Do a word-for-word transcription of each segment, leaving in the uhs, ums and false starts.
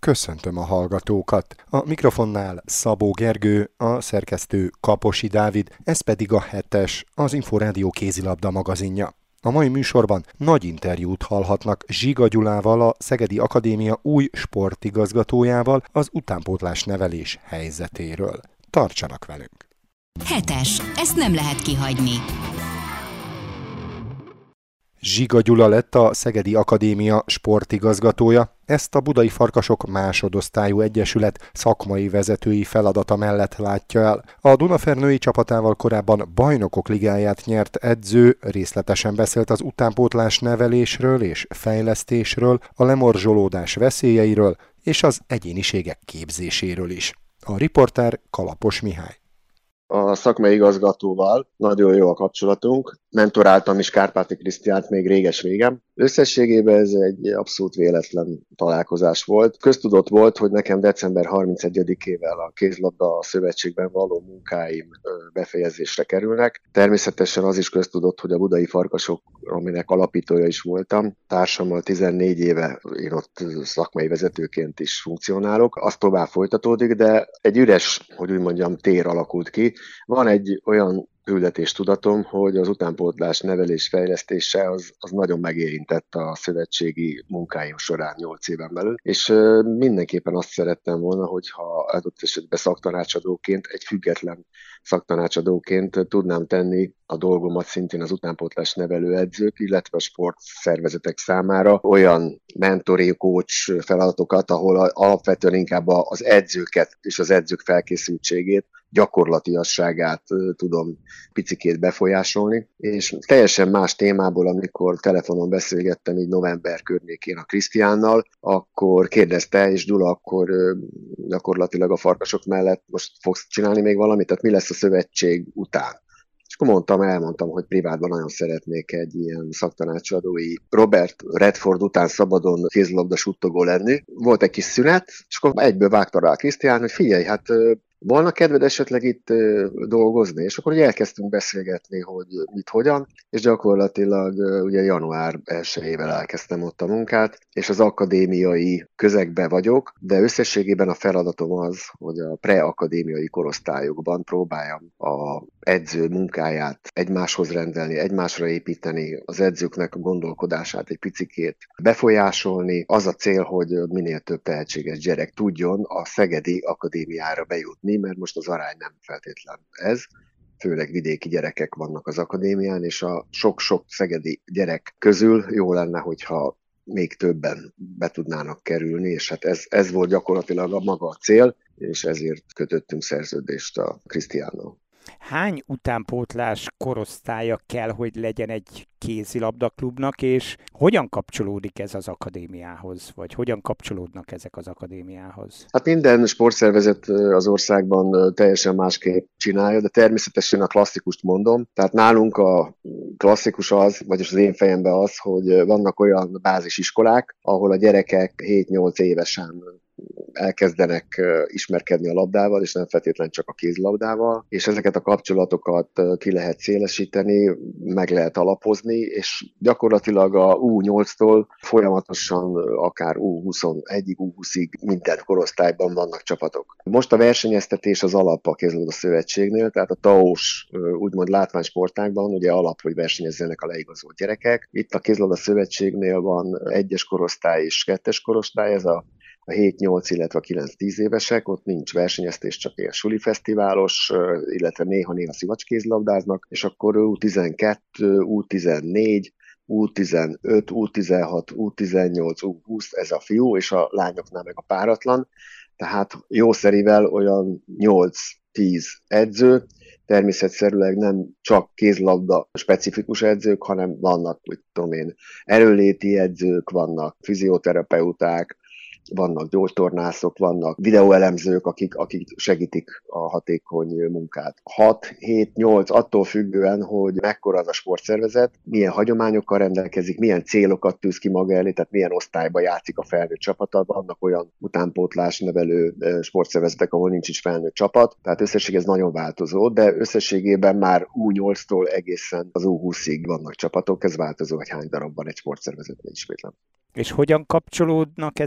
Köszöntöm a hallgatókat! A mikrofonnál Szabó Gergő, a szerkesztő Kaposi Dávid, ez pedig a hetes, az Inforádió kézilabda magazinja. A mai műsorban nagy interjút hallhatnak Zsiga Gyulával, a Szegedi Akadémia új sportigazgatójával az utánpótlás nevelés helyzetéről. Tartsanak velünk! Hetes. Ezt nem lehet kihagyni. Zsiga Gyula lett a Szegedi Akadémia sportigazgatója. Ezt a Budai Farkasok másodosztályú egyesület szakmai vezetői feladata mellett látja el. A Dunafer női csapatával korábban Bajnokok Ligáját nyert edző részletesen beszélt az utánpótlás nevelésről és fejlesztésről, a lemorzsolódás veszélyeiről és az egyéniségek képzéséről is. A riporter Kalapos Mihály. A szakmai igazgatóval nagyon jó a kapcsolatunk. Mentoráltam is Kárpáti Krisztiánt még réges-régen. Összességében ez egy abszolút véletlen találkozás volt. Köztudott volt, hogy nekem december harmincegyedikével a kézlabda szövetségben való munkáim befejezésre kerülnek. Természetesen az is köztudott, hogy a Budai Farkasok, aminek alapítója is voltam, társammal tizennégy éve én ott szakmai vezetőként is funkcionálok. Az tovább folytatódik, de egy üres, hogy úgy mondjam, tér alakult ki. Van egy olyan küldetéstudatom, hogy az utánpótlás nevelés fejlesztése az, az nagyon megérintett a szövetségi munkáim során nyolc éven belül, és mindenképpen azt szerettem volna, hogyha adott esetben szaktanácsadóként, egy független szaktanácsadóként tudnám tenni a dolgomat szintén az utánpótlás nevelő edzők, illetve a sportszervezetek számára olyan mentori, coach feladatokat, ahol alapvetően inkább az edzőket és az edzők felkészültségét, gyakorlatiasságát tudom picikét befolyásolni, és teljesen más témából, amikor telefonon beszélgettem így november környékén a Krisztiánnal, akkor kérdezte, és Gyula, akkor gyakorlatilag a Farkasok mellett most fogsz csinálni még valamit, tehát mi lesz a szövetség után? És akkor mondtam, elmondtam, hogy privátban nagyon szeretnék egy ilyen szaktanácsadói Robert Redford után szabadon kézlabda suttogó lenni. Volt egy kis szünet, és akkor egyből vágta rá a Krisztián, hogy figyelj, hát volna kedved esetleg itt dolgozni? És akkor ugye elkezdtünk beszélgetni, hogy mit, hogyan, és gyakorlatilag ugye január elsejével elkezdtem ott a munkát, és az akadémiai közegben vagyok, de összességében a feladatom az, hogy a preakadémiai korosztályokban próbáljam a edző munkáját egymáshoz rendelni, egymásra építeni, az edzőknek a gondolkodását egy picikét befolyásolni. Az a cél, hogy minél több tehetséges gyerek tudjon a Szegedi Akadémiára bejutni, mert most az arány nem feltétlen ez. Főleg vidéki gyerekek vannak az akadémián, és a sok-sok szegedi gyerek közül jó lenne, hogyha még többen be tudnának kerülni, és hát ez, ez volt gyakorlatilag a maga a cél, és ezért kötöttünk szerződést a Krisztiánnal. Hány utánpótlás korosztálya kell, hogy legyen egy kézilabdaklubnak, és hogyan kapcsolódik ez az akadémiához, vagy hogyan kapcsolódnak ezek az akadémiához? Hát minden sportszervezet az országban teljesen másképp csinálja, de természetesen a klasszikust mondom. Tehát nálunk a klasszikus az, vagyis az én fejemben az, hogy vannak olyan bázisiskolák, ahol a gyerekek hét-nyolc évesen elkezdenek ismerkedni a labdával, és nem feltétlenül csak a kézlabdával, és ezeket a kapcsolatokat ki lehet szélesíteni, meg lehet alapozni, és gyakorlatilag a U nyolctól folyamatosan akár U huszonegyig, U húszig minden korosztályban vannak csapatok. Most a versenyeztetés az alap a kézlabda szövetségnél, tehát a té á o-s úgymond látványsportákban ugye alap, hogy versenyezzenek a leigazolt gyerekek. Itt a kézlabda szövetségnél van egyes korosztály és kettes korosztály, ez a a hét-nyolc, illetve a kilenc-tíz évesek, ott nincs versenyeztés, csak ilyen sulifesztiválos, illetve néha-néha szivacskézlabdáznak, és akkor U tizenkettő, U tizennégy, U tizenöt, U tizenhat, U tizennyolc, U húsz, ez a fiú, és a lányoknál meg a páratlan, tehát jószerivel olyan nyolc-tíz edző, természetszerűleg nem csak kézlabda specifikus edzők, hanem vannak, úgy tudom én, erőléti edzők, vannak fizioterapeuták, vannak gyógytornászok, vannak videóelemzők, akik, akik segítik a hatékony munkát. hat, hét, nyolc, attól függően, hogy mekkora az a sportszervezet, milyen hagyományokkal rendelkezik, milyen célokat tűz ki maga elé, tehát milyen osztályba játszik a felnőtt csapata. Vannak olyan utánpótlás nevelő sportszervezetek, ahol nincs is felnőtt csapat, tehát összességében ez nagyon változó, de összességében már U nyolctól egészen az U húszig vannak csapatok, ez változó, hogy hány darabban egy sportszervezetben ismétlem. És hogyan kapcsolódnak ezek az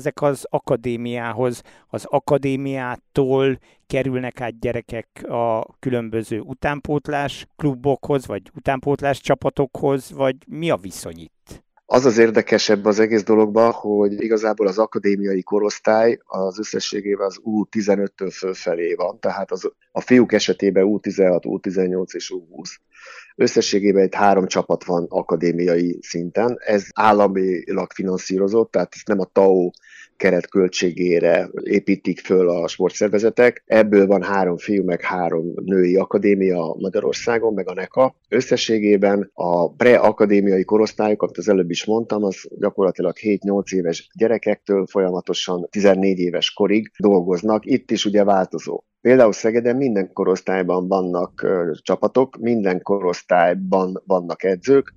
akadémiához, az akadémiától kerülnek át gyerekek a különböző utánpótlás klubokhoz, vagy utánpótlás csapatokhoz, vagy mi a viszony itt? Az az érdekesebb az egész dologban, hogy igazából az akadémiai korosztály az összességében az U tizenöttől fölfelé van, tehát az, a fiúk esetében U tizenhat, U tizennyolc és U húsz. Összességében egy három csapat van akadémiai szinten, ez államilag finanszírozott, tehát ezt nem a té á o keretköltségére építik föl a sportszervezetek. Ebből van három fiú, meg három női akadémia Magyarországon, meg a NEKA. Összességében a pre-akadémiai korosztályok, amit az előbb is mondtam, az gyakorlatilag hét-nyolc éves gyerekektől folyamatosan tizennégy éves korig dolgoznak. Itt is ugye változó. Például Szegeden minden korosztályban vannak uh, csapatok, minden korosztályban vannak edzők,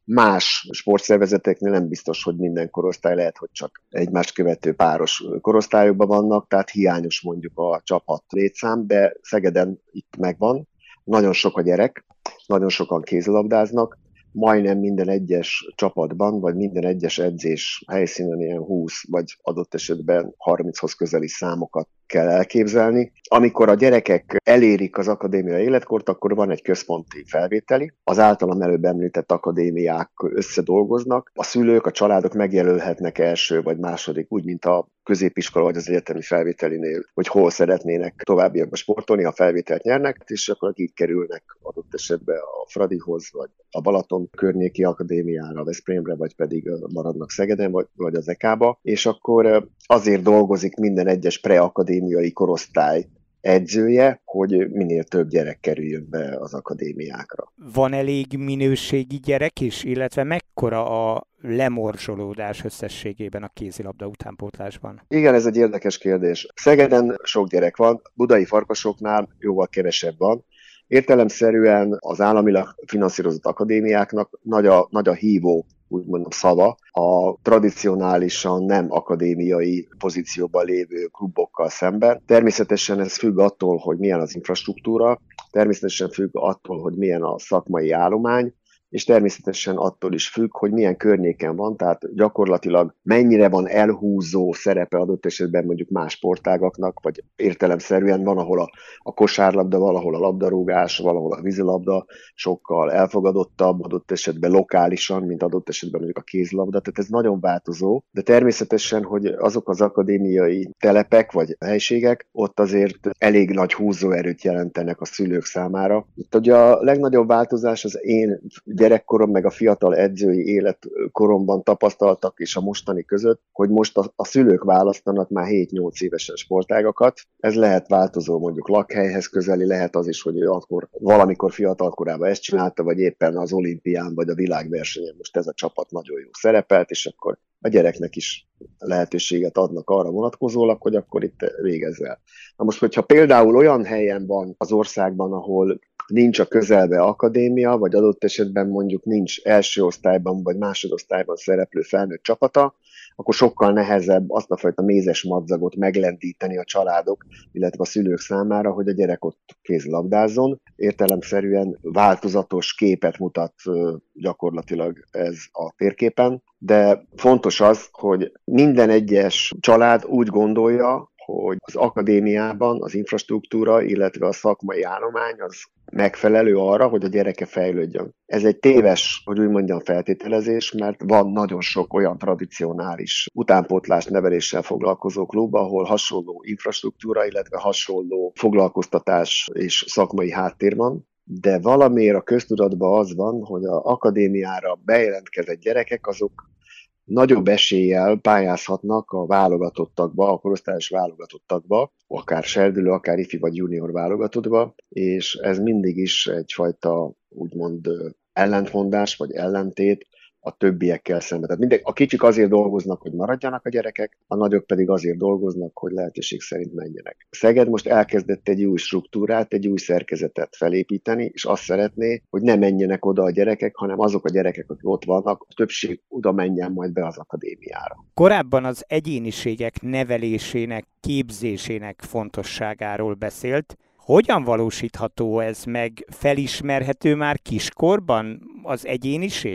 más sportszervezeteknél nem biztos, hogy minden korosztály, lehet, hogy csak egymást követő páros korosztályokban vannak, tehát hiányos mondjuk a csapat létszám, de Szegeden itt megvan, nagyon sok a gyerek, nagyon sokan kézilabdáznak, majdnem minden egyes csapatban, vagy minden egyes edzés helyszínen ilyen húsz, vagy adott esetben harminchoz közeli számokat kell elképzelni. Amikor a gyerekek elérik az akadémiai életkort, akkor van egy központi felvételi. Az általam előbb említett akadémiák összedolgoznak. A szülők, a családok megjelölhetnek első vagy második, úgy, mint a középiskola vagy az egyetemi felvételinél, hogy hol szeretnének továbbiakban sportolni, ha felvételt nyernek, és akkor így kerülnek adott esetben a Fradihoz, vagy a Balaton környéki akadémiára, Veszprémre, vagy pedig maradnak Szegeden, vagy, vagy az é ká-ba, és akkor azért dolgozik minden egyes preakadémiai korosztály edzője, hogy minél több gyerek kerüljön be az akadémiákra. Van elég minőségi gyerek is, illetve mekkora a lemorzsolódás összességében a kézilabda utánpótlásban? Igen, ez egy érdekes kérdés. Szegeden sok gyerek van, budai farkasoknál jóval kevesebb van. Értelemszerűen az államilag finanszírozott akadémiáknak nagy a, nagy a hívó, úgy mondom, szava a tradicionálisan nem akadémiai pozícióban lévő klubokkal szemben. Természetesen ez függ attól, hogy milyen az infrastruktúra, természetesen függ attól, hogy milyen a szakmai állomány, és természetesen attól is függ, hogy milyen környéken van, tehát gyakorlatilag mennyire van elhúzó szerepe adott esetben mondjuk más sportágaknak, vagy értelemszerűen van, ahol a, a kosárlabda, valahol a labdarúgás, valahol a vízilabda sokkal elfogadottabb, adott esetben lokálisan, mint adott esetben mondjuk a kézilabda, tehát ez nagyon változó, de természetesen, hogy azok az akadémiai telepek vagy helységek, ott azért elég nagy húzóerőt jelentenek a szülők számára. Itt ugye a legnagyobb változás az én gyerekkorom, meg a fiatal edzői életkoromban tapasztaltak és a mostani között, hogy most a, a szülők választanak már hét-nyolc évesen sportágakat. Ez lehet változó, mondjuk lakhelyhez közeli, lehet az is, hogy ő akkor valamikor fiatal korában ezt csinálta, vagy éppen az olimpián, vagy a világversenyen most ez a csapat nagyon jó szerepelt, és akkor a gyereknek is lehetőséget adnak arra vonatkozólag, hogy akkor itt végezzel. Na most, hogyha például olyan helyen van az országban, ahol nincs a közelbe akadémia, vagy adott esetben mondjuk nincs első osztályban, vagy másodosztályban szereplő felnőtt csapata, akkor sokkal nehezebb azt a fajta mézes madzagot meglendíteni a családok, illetve a szülők számára, hogy a gyerek ott kézilabdázzon. Értelemszerűen változatos képet mutat gyakorlatilag ez a térképen, de fontos az, hogy minden egyes család úgy gondolja, hogy az akadémiában az infrastruktúra, illetve a szakmai állomány az megfelelő arra, hogy a gyereke fejlődjön. Ez egy téves, hogy úgy mondjam, feltételezés, mert van nagyon sok olyan tradicionális utánpótlás neveléssel foglalkozó klub, ahol hasonló infrastruktúra, illetve hasonló foglalkoztatás és szakmai háttér van, de valamiért a köztudatban az van, hogy az akadémiára bejelentkezett gyerekek azok nagyobb eséllyel pályázhatnak a válogatottakba, a korosztályos válogatottakba, akár serdülő, akár ifi vagy junior válogatottba, és ez mindig is egyfajta úgymond ellentmondás vagy ellentét a többiekkel szemben. Tehát minden, a kicsik azért dolgoznak, hogy maradjanak a gyerekek, a nagyok pedig azért dolgoznak, hogy lehetőség szerint menjenek. Szeged most elkezdett egy új struktúrát, egy új szerkezetet felépíteni, és azt szeretné, hogy ne menjenek oda a gyerekek, hanem azok a gyerekek, akik ott vannak, a többség oda menjen majd be az akadémiára. Korábban az egyéniségek nevelésének, képzésének fontosságáról beszélt. Hogyan valósítható ez meg? Felismerhető már kiskorban az egyéniség?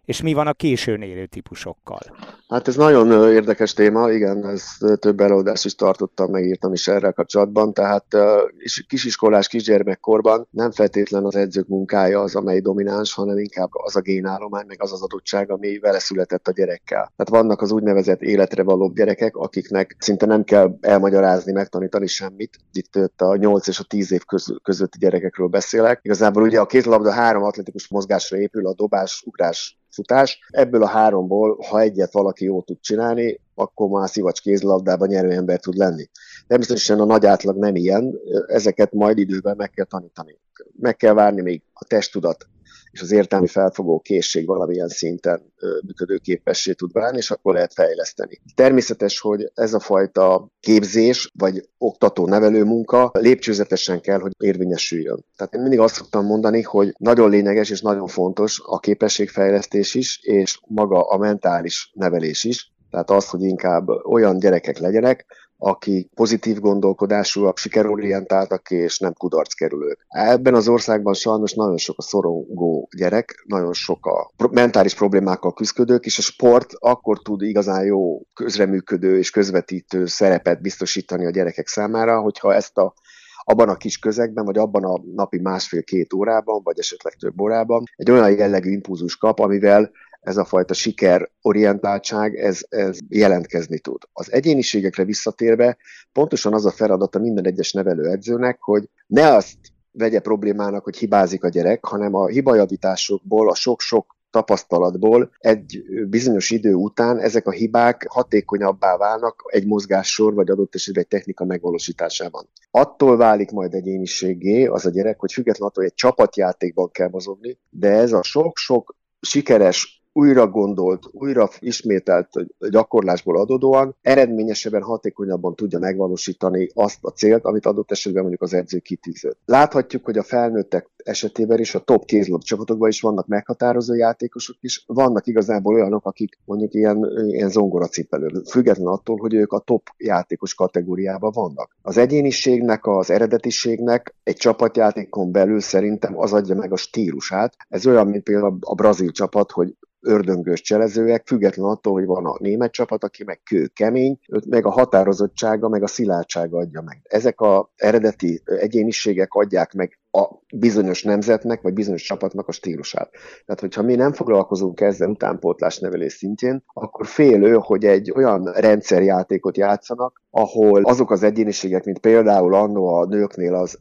És mi van a későn élő típusokkal? Hát ez nagyon érdekes téma, igen, ez több előadást is tartottam, megírtam is erre kapcsolatban, tehát kisiskolás, kisgyermekkorban nem feltétlen az edzők munkája az, amely domináns, hanem inkább az a génállomány, meg az az adottság, ami vele született a gyerekkel. Tehát vannak az úgynevezett életre valóbb gyerekek, akiknek szinte nem kell elmagyarázni, megtanítani semmit. Itt a nyolc és a tíz év közötti gyerekekről beszélek. Igazából ugye a kézilabda három atletikus mozgásra épül, a dobás, ugrás, futás. Ebből a háromból, ha egyet valaki jól tud csinálni, akkor már szivacs kézilabdában nyerő ember tud lenni. Természetesen a nagy átlag nem ilyen, ezeket majd időben meg kell tanítani. Meg kell várni, még a testtudat és az értelmi felfogó készség valamilyen szinten működőképessé tud válni, és akkor lehet fejleszteni. Természetes, hogy ez a fajta képzés, vagy oktató-nevelő munka lépcsőzetesen kell, hogy érvényesüljön. Tehát én mindig azt szoktam mondani, hogy nagyon lényeges és nagyon fontos a képességfejlesztés is, és maga a mentális nevelés is. Tehát az, hogy inkább olyan gyerekek legyenek, akik pozitív gondolkodásúak, sikerorientáltak és nem kudarckerülők. Ebben az országban sajnos nagyon sok a szorongó gyerek, nagyon sok a mentális problémákkal küzdők, és a sport akkor tud igazán jó közreműködő és közvetítő szerepet biztosítani a gyerekek számára, hogyha ezt a abban a kis közegben, vagy abban a napi másfél-két órában, vagy esetleg több órában egy olyan jellegű impulzus kap, amivel ez a fajta sikerorientáltság, ez, ez jelentkezni tud. Az egyéniségekre visszatérve pontosan az a feladata minden egyes nevelőedzőnek, hogy ne azt vegye problémának, hogy hibázik a gyerek, hanem a hibajavításokból, a sok-sok tapasztalatból egy bizonyos idő után ezek a hibák hatékonyabbá válnak egy mozgássor, vagy adott esetben egy technika megvalósításában. Attól válik majd egyéniséggé az a gyerek, hogy függetlenül attól, hogy egy csapatjátékban kell mozogni, de ez a sok-sok sikeres, újra gondolt, újra ismételt gyakorlásból adódóan eredményesebben, hatékonyabban tudja megvalósítani azt a célt, amit adott esetben mondjuk az edző kitűzött. Láthatjuk, hogy a felnőttek esetében is, a top kézilabda csapatokban is vannak meghatározó játékosok is, vannak igazából olyanok, akik mondjuk ilyen, ilyen zongoracipelő, függetlenül attól, hogy ők a top játékos kategóriában vannak. Az egyéniségnek, az eredetiségnek egy csapatjátékon belül szerintem az adja meg a stílusát. Ez olyan, mint például a brazil csapat, hogy ördöngős cselezőek, függetlenül attól, hogy van a német csapat, aki meg kő, kemény, meg a határozottsága, meg a szilárdsága adja meg. Ezek az eredeti egyéniségek adják meg a bizonyos nemzetnek, vagy bizonyos csapatnak a stílusát. Tehát, hogyha mi nem foglalkozunk ezzel utánpótlás nevelés szintjén, akkor félő, hogy egy olyan rendszerjátékot játszanak, ahol azok az egyéniségek, mint például annó a nőknél az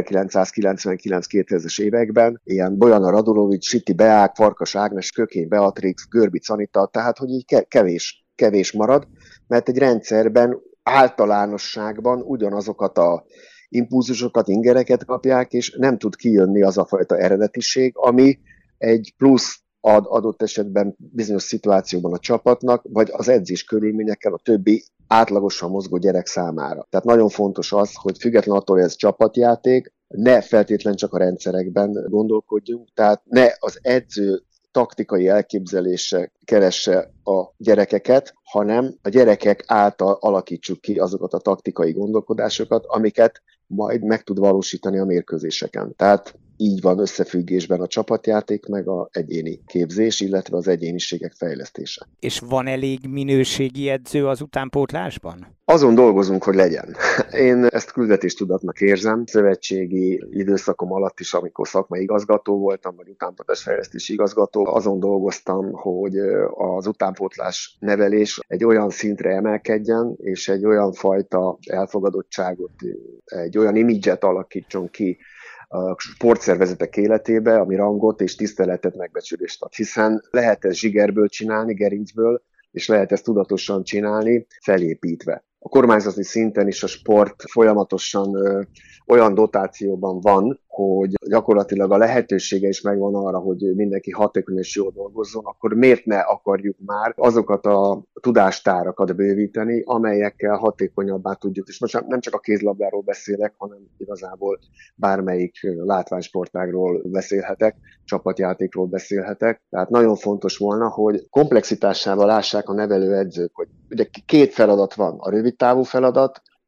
ezerkilencszázkilencvenkilenc-kétezres években, ilyen Bojana Radulovics, Siti Beák, Farkas Ágnes, Kökény Beatrix, Görbic Anita, tehát, hogy így kevés, kevés marad, mert egy rendszerben általánosságban ugyanazokat a impulzusokat, ingereket kapják, és nem tud kijönni az a fajta eredetiség, ami egy plusz ad adott esetben bizonyos szituációban a csapatnak, vagy az edzés körülményekkel a többi átlagosan mozgó gyerek számára. Tehát nagyon fontos az, hogy független attól, hogy ez csapatjáték, ne feltétlen csak a rendszerekben gondolkodjunk, tehát ne az edző taktikai elképzelése keresse a gyerekeket, hanem a gyerekek által alakítsuk ki azokat a taktikai gondolkodásokat, amiket majd meg tud valósítani a mérkőzéseken. Tehát így van összefüggésben a csapatjáték, meg az egyéni képzés, illetve az egyéniségek fejlesztése. És van elég minőségi edző az utánpótlásban? Azon dolgozunk, hogy legyen. Én ezt küldetéstudatnak érzem. Szövetségi időszakom alatt is, amikor szakmai igazgató voltam, vagy utánpótlásfejlesztési igazgató, azon dolgoztam, hogy az utánpótlás nevelés egy olyan szintre emelkedjen, és egy olyan fajta elfogadottságot, egy olyan imidzset alakítson ki a sportszervezetek életébe, ami rangot és tiszteletet, megbecsülést ad. Hiszen lehet ezt zsigerből csinálni, gerincből, és lehet ezt tudatosan csinálni, felépítve. A kormányzati szinten is a sport folyamatosan ö, olyan dotációban van, hogy gyakorlatilag a lehetősége is megvan arra, hogy mindenki hatékony és jól dolgozzon, akkor miért ne akarjuk már azokat a tudástárakat bővíteni, amelyekkel hatékonyabbá tudjuk. És most nem csak a kézlabdáról beszélek, hanem igazából bármelyik látványsportágról beszélhetek, csapatjátékról beszélhetek. Tehát nagyon fontos volna, hogy komplexitásával lássák a nevelőedzők, hogy ugye két feladat van. A rövid távú feladat,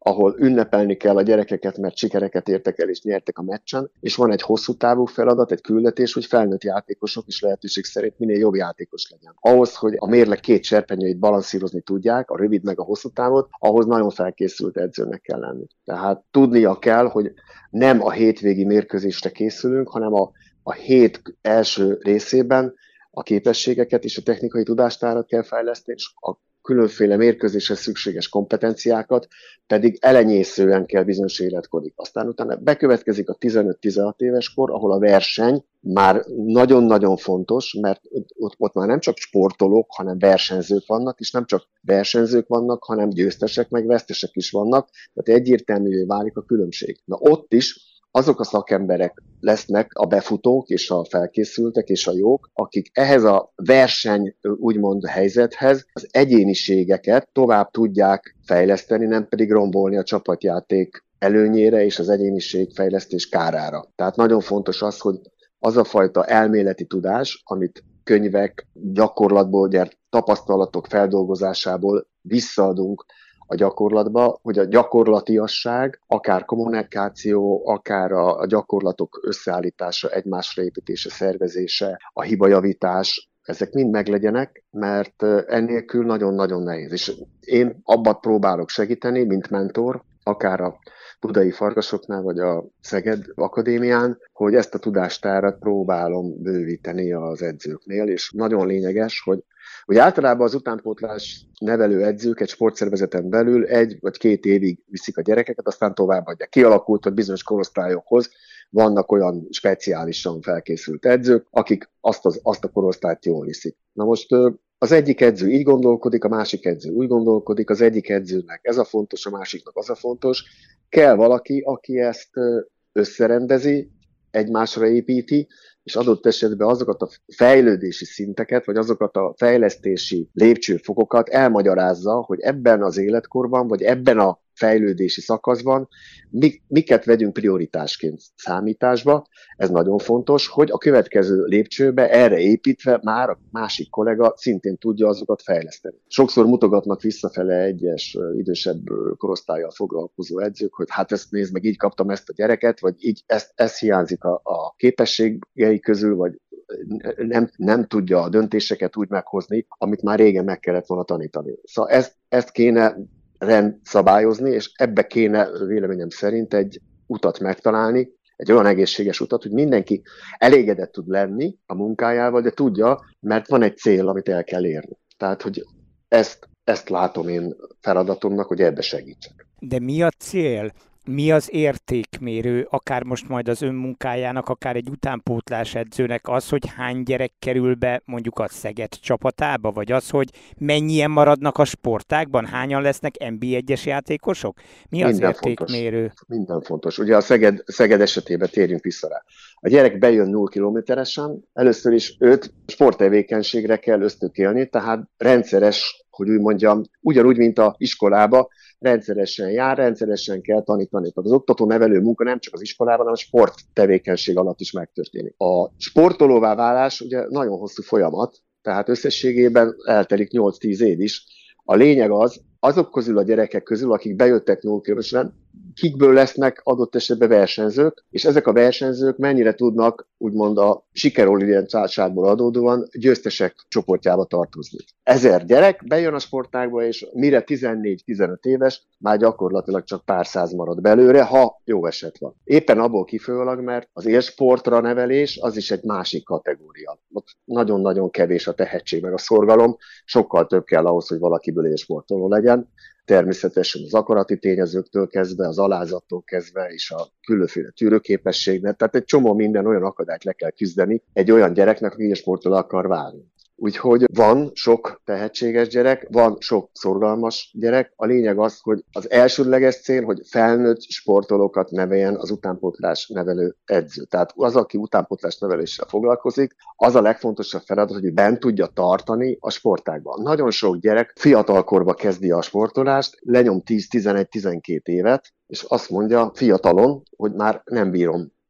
ahol ünnepelni kell a gyerekeket, mert sikereket értek el és nyertek a meccsen, és van egy hosszú távú feladat, egy küldetés, hogy felnőtt játékosok is lehetőség szerint minél jobb játékos legyen. Ahhoz, hogy a mérleg két serpenyőit balanszírozni tudják, a rövid meg a hosszú távot, ahhoz nagyon felkészült edzőnek kell lenni. Tehát tudnia kell, hogy nem a hétvégi mérkőzésre készülünk, hanem a, a hét első részében a képességeket és a technikai tudástárat kell fejleszteni, és a különféle mérkőzéshez szükséges kompetenciákat pedig elenyészően kell bizonyos életkorig. Aztán utána bekövetkezik a tizenöt-tizenhat éves kor, ahol a verseny már nagyon-nagyon fontos, mert ott, ott már nem csak sportolók, hanem versenyzők vannak, és nem csak versenyzők vannak, hanem győztesek, meg vesztesek is vannak, tehát egyértelművé válik a különbség. Na ott is azok a szakemberek lesznek a befutók, és a felkészültek, és a jók, akik ehhez a verseny úgymond helyzethez az egyéniségeket tovább tudják fejleszteni, nem pedig rombolni a csapatjáték előnyére és az egyéniség fejlesztés kárára. Tehát nagyon fontos az, hogy az a fajta elméleti tudás, amit könyvek, gyakorlatból gyert tapasztalatok feldolgozásából visszaadunk a gyakorlatba, hogy a gyakorlatiasság, akár kommunikáció, akár a, a gyakorlatok összeállítása, egymásra építése, szervezése, a hibajavítás, ezek mind meglegyenek, mert ennélkül nagyon-nagyon nehéz. És én abban próbálok segíteni, mint mentor, akár a Budai Farkasoknál, vagy a Szeged Akadémián, hogy ezt a tudástárat próbálom bővíteni az edzőknél, és nagyon lényeges, hogy Hogy általában az utánpótlás nevelő edzők egy sportszervezeten belül egy vagy két évig viszik a gyerekeket, aztán továbbadják. Kialakult, hogy bizonyos korosztályokhoz vannak olyan speciálisan felkészült edzők, akik azt, az, azt a korosztályt jól viszik. Na most az egyik edző így gondolkodik, a másik edző úgy gondolkodik, az egyik edzőnek ez a fontos, a másiknak az a fontos. Kell valaki, aki ezt összerendezi, egymásra építi, és adott esetben azokat a fejlődési szinteket, vagy azokat a fejlesztési lépcsőfokokat elmagyarázza, hogy ebben az életkorban, vagy ebben a fejlődési szakaszban miket vegyünk prioritásként számításba. Ez nagyon fontos, hogy a következő lépcsőbe erre építve már a másik kollega szintén tudja azokat fejleszteni. Sokszor mutogatnak visszafele egyes idősebb korosztállyal foglalkozó edzők, hogy hát ezt nézd meg, így kaptam ezt a gyereket, vagy így ezt, ez hiányzik a, a képességei közül, vagy nem, nem tudja a döntéseket úgy meghozni, amit már régen meg kellett volna tanítani. Szóval ezt, ezt kéne rendszabályozni, és ebbe kéne véleményem szerint egy utat megtalálni, egy olyan egészséges utat, hogy mindenki elégedett tud lenni a munkájával, de tudja, mert van egy cél, amit el kell érni. Tehát, hogy ezt, ezt látom én feladatomnak, hogy ebbe segítsek. De mi a cél? Mi az értékmérő, akár most majd az önmunkájának, akár egy utánpótlás edzőnek az, hogy hány gyerek kerül be mondjuk a Szeged csapatába, vagy az, hogy mennyien maradnak a sportágban, hányan lesznek en bé egyes játékosok? Mi az Minden értékmérő? Fontos. Minden fontos. Ugye a Szeged, Szeged esetében térjünk vissza rá. A gyerek bejön nulla kilométeresen, először is őt sporttevékenységre kell ösztökélni, tehát rendszeres, hogy úgy mondjam, ugyanúgy, mint az iskolába, rendszeresen jár, rendszeresen kell tanítani. Tehát az oktató-nevelő munka nem csak az iskolában, hanem a sport tevékenység alatt is megtörténik. A sportolóvá válás ugye nagyon hosszú folyamat, tehát összességében eltelik nyolc-tíz év is. A lényeg az, azok közül a gyerekek közül, akik bejöttek nulla kilométeresen, kikből lesznek adott esetben versenyzők, és ezek a versenyzők mennyire tudnak úgymond a sikerorientáltságból adódóan győztesek csoportjába tartozni. Ezer gyerek bejön a sportágba, és mire tizennégy-tizenöt éves, már gyakorlatilag csak pár száz marad belőle, ha jó eset van. Éppen abból kifolyólag, mert az élsportra nevelés az is egy másik kategória. Ott nagyon-nagyon kevés a tehetség, meg a szorgalom, sokkal több kell ahhoz, hogy valakiből élsportoló legyen. Természetesen az akarati tényezőktől kezdve, az alázattól kezdve, és a különféle tűrőképességnek, tehát egy csomó minden olyan akadályt le kell küzdeni egy olyan gyereknek, aki élsportoló akar válni. Úgyhogy van sok tehetséges gyerek, van sok szorgalmas gyerek. A lényeg az, hogy az elsődleges cél, hogy felnőtt sportolókat neveljen az utánpótlás nevelő edző. Tehát az, aki utánpótlás neveléssel foglalkozik, az a legfontosabb feladat, hogy bent tudja tartani a sportágban. Nagyon sok gyerek fiatalkorba kezdi a sportolást, lenyom tíz-tizenegy-tizenkét évet, és azt mondja fiatalon, hogy már nem bírom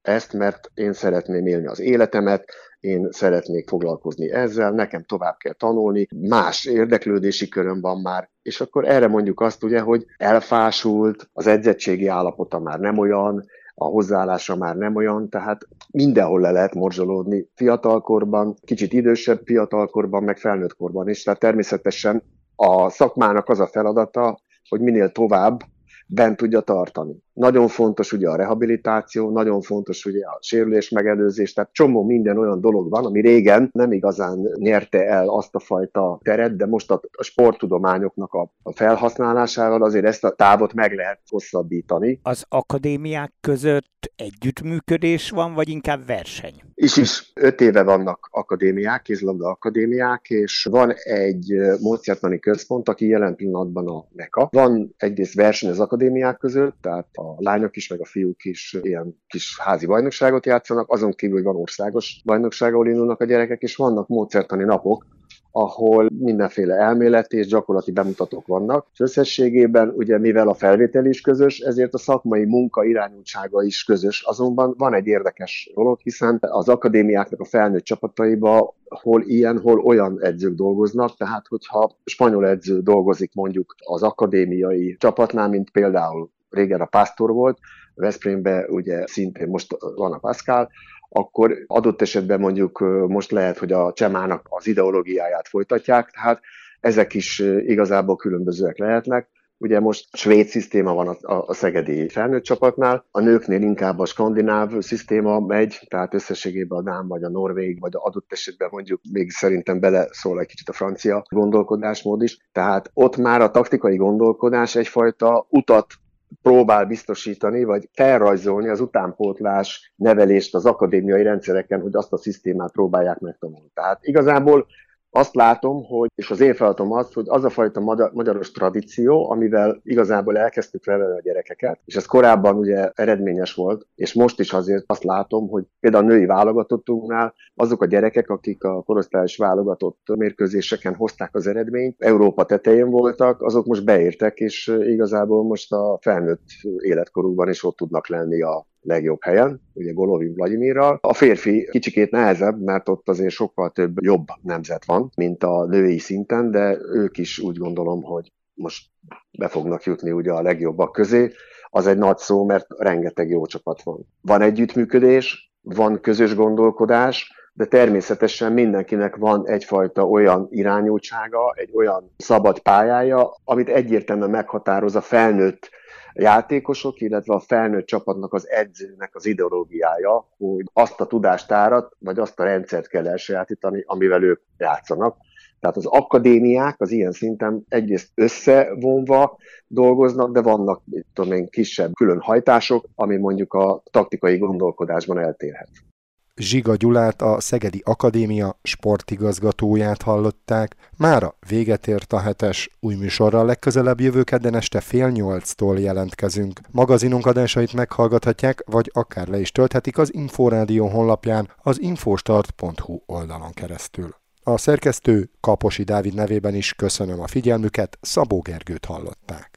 ezt, mert én szeretném élni az életemet, én szeretnék foglalkozni ezzel, nekem tovább kell tanulni, más érdeklődési köröm van már, és akkor erre mondjuk azt ugye, hogy elfásult, az edzettségi állapota már nem olyan, a hozzáállása már nem olyan, tehát mindenhol le lehet morzsolódni fiatalkorban, kicsit idősebb fiatalkorban, meg felnőttkorban is. Tehát természetesen a szakmának az a feladata, hogy minél tovább bent tudja tartani. Nagyon fontos ugye a rehabilitáció, nagyon fontos ugye a sérülés megelőzés, tehát csomó minden olyan dolog van, ami régen nem igazán nyerte el azt a fajta teret, de most a sporttudományoknak a felhasználásával azért ezt a távot meg lehet hosszabbítani. Az akadémiák között együttműködés van, vagy inkább verseny? Is is. Öt éve vannak akadémiák, kézilabda akadémiák, és van egy módszertani központ, aki jelen pillanatban a NECA. Van egyrészt verseny az akadémiák között, tehát a lányok is, meg a fiúk is ilyen kis házi bajnokságot játszanak, azon kívül, hogy van országos bajnokság, ahol indulnak a gyerekek, és vannak módszertani napok, ahol mindenféle elméleti és gyakorlati bemutatók vannak. És összességében, ugye mivel a felvétel is közös, ezért a szakmai munka irányultsága is közös. Azonban van egy érdekes dolog, hiszen az akadémiáknak a felnőtt csapataiba hol ilyen, hol olyan edzők dolgoznak, tehát hogyha spanyol edző dolgozik mondjuk az akadémiai csapatnál, mint például régen a Pastor volt, Veszprémben ugye szintén most van a Pascal, akkor adott esetben mondjuk most lehet, hogy a Csemának az ideológiáját folytatják, tehát ezek is igazából különbözőek lehetnek. Ugye most svéd szisztéma van a, a szegedi felnőtt csapatnál, a nőknél inkább a skandináv szisztéma megy, tehát összességében a dán vagy a norvég, vagy adott esetben mondjuk még szerintem beleszól egy kicsit a francia gondolkodásmód is. Tehát ott már a taktikai gondolkodás egyfajta utat próbál biztosítani, vagy felrajzolni az utánpótlás nevelést az akadémiai rendszereken, hogy azt a szisztémát próbálják megtanulni. Tehát igazából azt látom, hogy, és az én feladatom az, hogy az a fajta magyar, magyaros tradíció, amivel igazából elkezdtük nevelni a gyerekeket, és ez korábban ugye eredményes volt, és most is azért azt látom, hogy például a női válogatottunknál azok a gyerekek, akik a korosztályos válogatott mérkőzéseken hozták az eredményt, Európa tetején voltak, azok most beértek, és igazából most a felnőtt életkorukban is ott tudnak lenni a legjobb helyen, ugye Golovin Vlagyimirral. A férfi kicsikét nehezebb, mert ott azért sokkal több jobb nemzet van, mint a női szinten, de ők is úgy gondolom, hogy most be fognak jutni ugye a legjobbak közé. Az egy nagy szó, mert rengeteg jó csapat van. Van együttműködés, van közös gondolkodás, de természetesen mindenkinek van egyfajta olyan irányultsága, egy olyan szabad pályája, amit egyértelműen meghatároz a felnőtt játékosok, illetve a felnőtt csapatnak az edzőnek az ideológiája, hogy azt a tudástárat, vagy azt a rendszert kell elsajátítani, amivel ők játszanak. Tehát az akadémiák az ilyen szinten egyrészt összevonva dolgoznak, de vannak tudom én, kisebb különhajtások, ami mondjuk a taktikai gondolkodásban eltérhet. Zsiga Gyulát, a Szegedi Akadémia sportigazgatóját hallották. Mára véget ért a hetes, új műsorral legközelebb jövő kedden este fél nyolctól jelentkezünk. Magazinunk adásait meghallgathatják, vagy akár le is tölthetik az Inforádió honlapján, az infostart pont hu oldalon keresztül. A szerkesztő Kaposi Dávid nevében is köszönöm a figyelmüket, Szabó Gergőt hallották.